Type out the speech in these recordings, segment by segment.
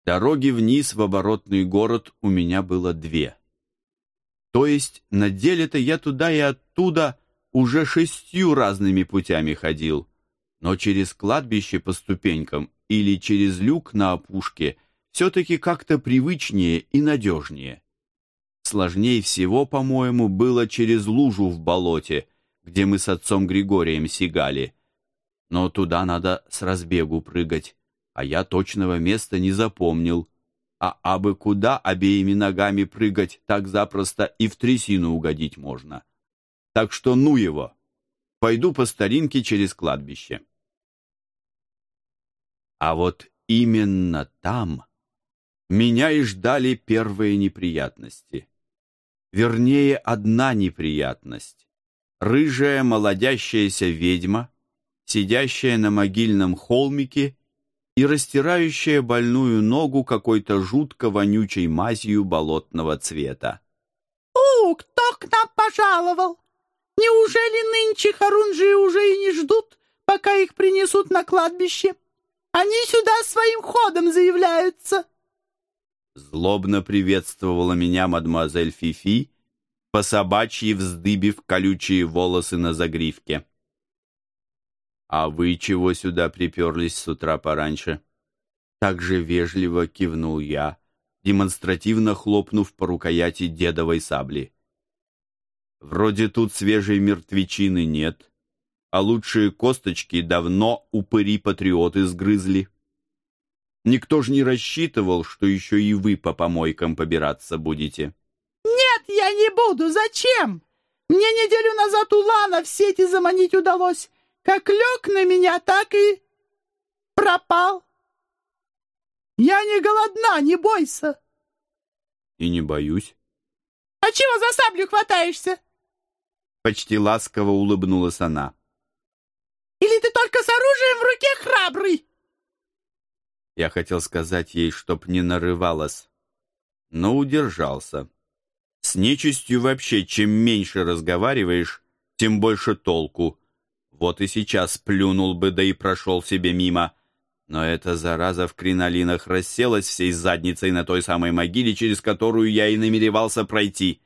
Дороги вниз в оборотный город у меня было две. То есть на деле-то я туда и оттуда уже 6 разными путями ходил, но через кладбище по ступенькам или через люк на опушке все-таки как-то привычнее и надежнее. Сложнее всего, по-моему, было через лужу в болоте, где мы с отцом Григорием сигали. Но туда надо с разбегу прыгать, а я точного места не запомнил. А абы куда обеими ногами прыгать так запросто и в трясину угодить можно. Так что ну его, пойду по старинке через кладбище. А вот именно там меня и ждали первые неприятности. Вернее, одна неприятность. Рыжая молодящаяся ведьма, сидящая на могильном холмике и растирающая больную ногу какой-то жутко вонючей мазью болотного цвета. Кто к нам пожаловал? Неужели нынче хорунжии уже и не ждут, пока их принесут на кладбище? Они сюда своим ходом заявляются!» Злобно приветствовала меня мадемуазель Фифи, по собачьи вздыбив колючие волосы на загривке. «А вы чего сюда приперлись с утра пораньше?» Так же вежливо кивнул я, демонстративно хлопнув по рукояти дедовой сабли. «Вроде тут свежей мертвечины нет, а лучшие косточки давно упыри-патриоты сгрызли. Никто ж не рассчитывал, что еще и вы по помойкам побираться будете». «Нет, я не буду. Зачем? Мне неделю назад Улана в сети заманить удалось. Как лег на меня, так и пропал. Я не голодна, не бойся». «И не боюсь». «А чего за саблю хватаешься?» Почти ласково улыбнулась она. «Или ты только с оружием в руке храбрый?» Я хотел сказать ей, чтоб не нарывалась, но удержался. С нечистью вообще, чем меньше разговариваешь, тем больше толку. Вот и сейчас плюнул бы, да и прошел себе мимо. Но эта зараза в кринолинах расселась всей задницей на той самой могиле, через которую я и намеревался пройти.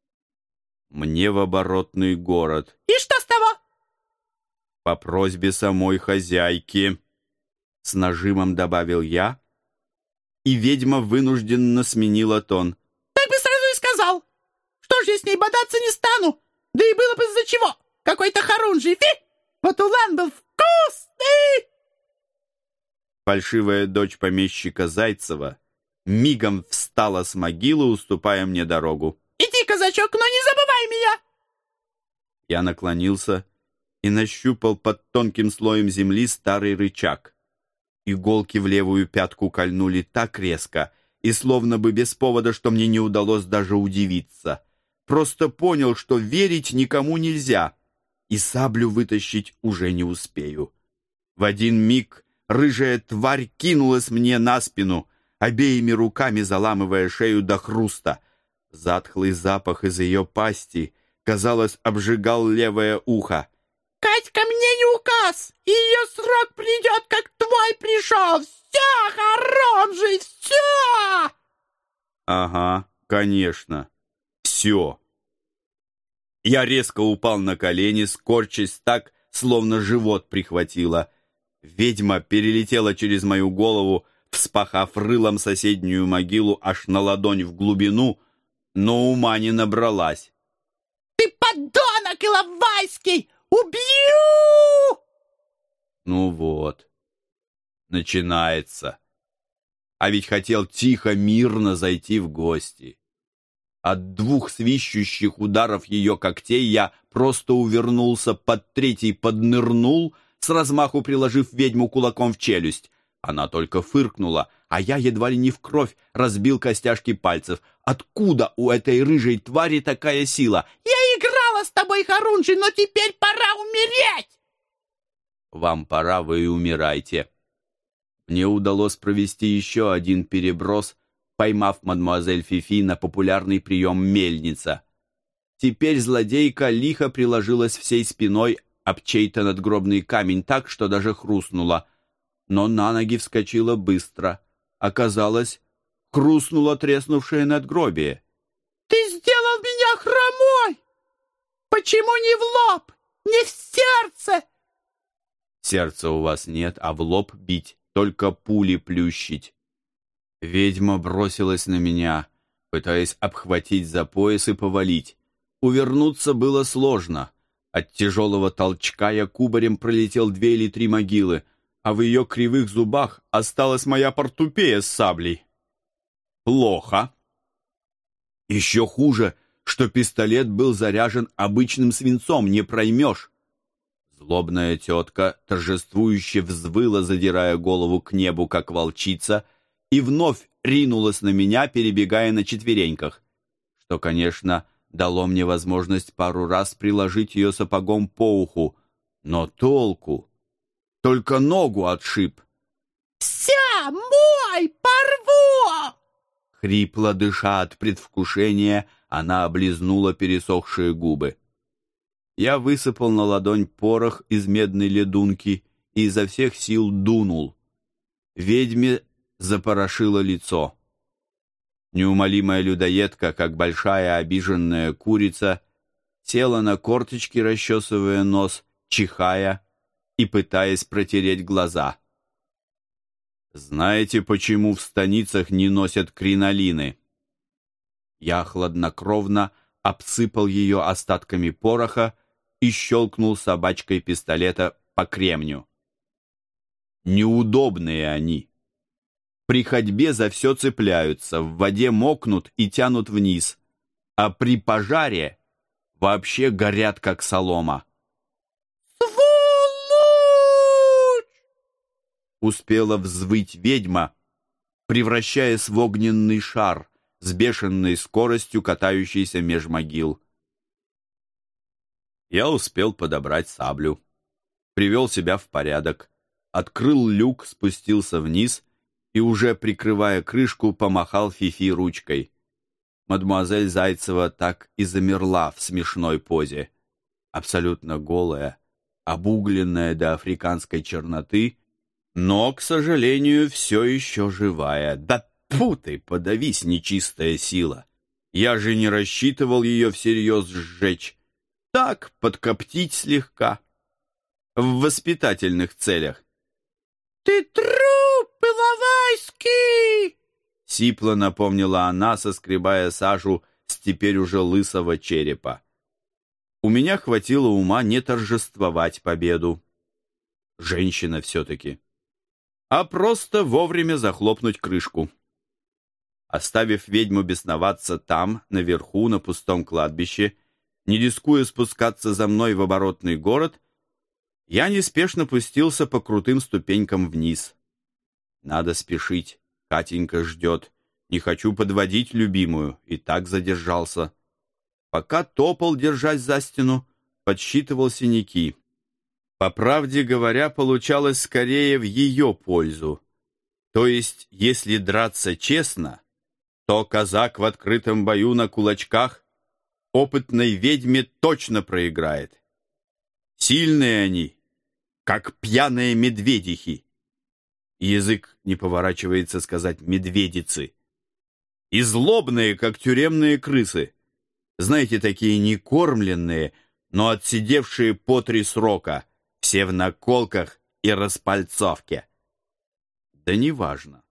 Мне в оборотный город. «И что с того?» По просьбе самой хозяйки, с нажимом добавил я, и ведьма вынужденно сменила тон. «Так бы сразу и сказал. Что ж я с ней бодаться не стану? Да и было бы из-за чего. Какой-то хорунжий, фи! Вот улан был вкусный!» Фальшивая дочь помещика Зайцева мигом встала с могилы, уступая мне дорогу. «Иди, казачок, но не забывай меня!» Я наклонился и нащупал под тонким слоем земли старый рычаг. Иголки в левую пятку кольнули так резко и словно бы без повода, что мне не удалось даже удивиться. Просто понял, что верить никому нельзя, и саблю вытащить уже не успею. В один миг рыжая тварь кинулась мне на спину, обеими руками заламывая шею до хруста. Затхлый запах из ее пасти, казалось, обжигал левое ухо. «Катька мне не указ, и ее срок придет, как твой пришел. Все, хорунжий, все!» «Ага, конечно, все». Я резко упал на колени, скорчась так, словно живот прихватило. Ведьма перелетела через мою голову, вспахав рылом соседнюю могилу аж на ладонь в глубину, но ума не набралась. «Ты подонок иловайский! Убью!» Ну вот, начинается. А ведь хотел тихо, мирно зайти в гости. От 2 свищущих ударов ее когтей я просто увернулся, под третий поднырнул, с размаху приложив ведьму кулаком в челюсть. Она только фыркнула, а я едва ли не в кровь разбил костяшки пальцев. Откуда у этой рыжей твари такая сила? «Я играла с тобой, хорунжий, но теперь пора умереть!» Вам пора, вы и умирайте. Мне удалось провести еще один переброс, поймав мадемуазель Фифи на популярный прием мельница. Теперь злодейка лихо приложилась всей спиной об чей-то надгробный камень так, что даже хрустнула, но на ноги вскочила быстро, оказалось, хрустнуло треснувшее надгробие. «Ты сделал меня хромой! Почему не в лоб, не в сердце?» «Сердца у вас нет, а в лоб бить, только пули плющить». Ведьма бросилась на меня, пытаясь обхватить за пояс и повалить. Увернуться было сложно. От тяжелого толчка я кубарем пролетел 2 или 3 могилы, а в ее кривых зубах осталась моя портупея с саблей. Плохо. Еще хуже, что пистолет был заряжен обычным свинцом, не проймешь. Злобная тетка торжествующе взвыла, задирая голову к небу, как волчица, и вновь ринулась на меня, перебегая на четвереньках, что, конечно, дало мне возможность пару раз приложить ее сапогом по уху, но толку? Только ногу отшиб. «Вся мой, порву!» Хрипло дыша от предвкушения, она облизнула пересохшие губы. Я высыпал на ладонь порох из медной ледунки и изо всех сил дунул. Ведьме запорошило лицо. Неумолимая людоедка, как большая обиженная курица, села на корточки, расчесывая нос, чихая и пытаясь протереть глаза. Знаете, почему в станицах не носят кринолины? Я хладнокровно обсыпал ее остатками пороха и щелкнул собачкой пистолета по кремню. Неудобные они. При ходьбе за все цепляются, в воде мокнут и тянут вниз, а при пожаре вообще горят, как солома. «Сволочь!» Успела взвыть ведьма, превращаясь в огненный шар с бешеной скоростью, катающийся меж могил. Я успел подобрать саблю, привел себя в порядок, открыл люк, спустился вниз и, уже прикрывая крышку, помахал Фифи ручкой. Мадемуазель Зайцева так и замерла в смешной позе. Абсолютно голая, обугленная до африканской черноты, но, к сожалению, все еще живая. Да тьфу ты, подавись, нечистая сила! Я же не рассчитывал ее всерьез сжечь. Так, подкоптить слегка. В воспитательных целях. «Ты труп, Иловайский!» Сипло напомнила она, соскребая сажу с теперь уже лысого черепа. У меня хватило ума не торжествовать победу. Женщина все-таки. А просто вовремя захлопнуть крышку. Оставив ведьму бесноваться там, наверху, на пустом кладбище, не рискуя спускаться за мной в оборотный город, я неспешно пустился по крутым ступенькам вниз. Надо спешить, Катенька ждет. Не хочу подводить любимую, и так задержался. Пока топал, держась за стену, подсчитывал синяки. По правде говоря, получалось скорее в ее пользу. То есть, если драться честно, то казак в открытом бою на кулачках опытной ведьме точно проиграет. Сильные они, как пьяные медведихи. Язык не поворачивается сказать медведицы. И злобные, как тюремные крысы. Знаете, такие некормленные, но отсидевшие по 3 срока, все в наколках и распальцовке. Да не важно.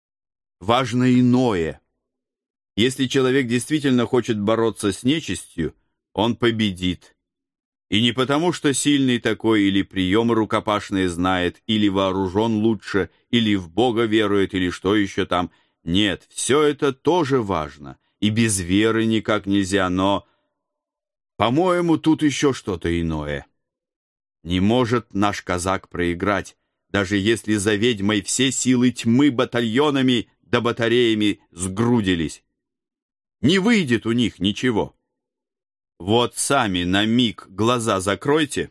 Важно иное. Если человек действительно хочет бороться с нечистью, он победит. И не потому, что сильный такой, или приемы рукопашные знает, или вооружен лучше, или в Бога верует, или что еще там. Нет, все это тоже важно. И без веры никак нельзя, но, по-моему, тут еще что-то иное. Не может наш казак проиграть, даже если за ведьмой все силы тьмы батальонами да батареями сгрудились. Не выйдет у них ничего. Вот сами на миг глаза закройте.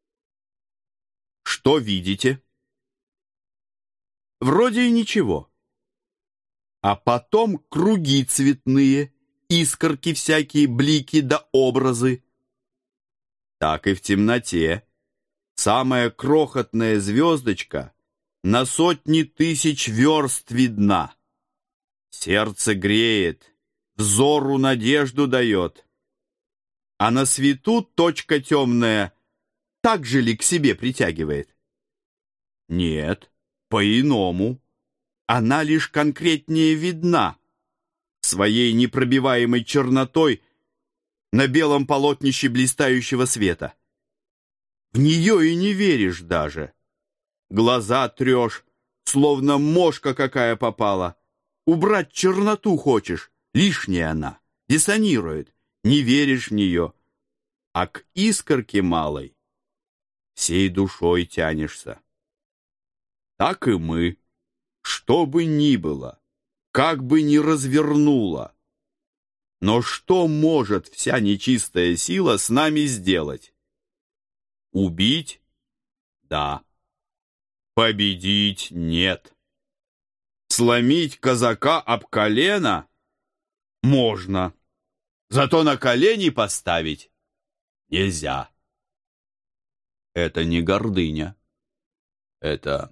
Что видите? Вроде и ничего. А потом круги цветные, искорки всякие, блики да образы. Так и в темноте. Самая крохотная звездочка на сотни тысяч верст видна. Сердце греет, взору надежду дает. А на свету точка темная так же ли к себе притягивает? Нет, по-иному. Она лишь конкретнее видна, своей непробиваемой чернотой на белом полотнище блистающего света. В нее и не веришь даже. Глаза трешь, словно мошка какая попала. Убрать черноту хочешь, лишняя она, диссонирует, не веришь в нее. А к искорке малой всей душой тянешься. Так и мы, что бы ни было, как бы ни развернуло. Но что может вся нечистая сила с нами сделать? Убить? Да. Победить? Нет. Сломить казака об колено? Можно. Зато на колени поставить нельзя. Это не гордыня. Это,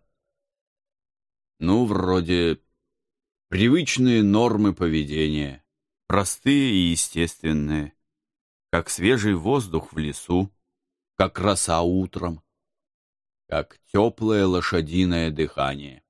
вроде привычные нормы поведения, простые и естественные, как свежий воздух в лесу, как роса утром, как теплое лошадиное дыхание.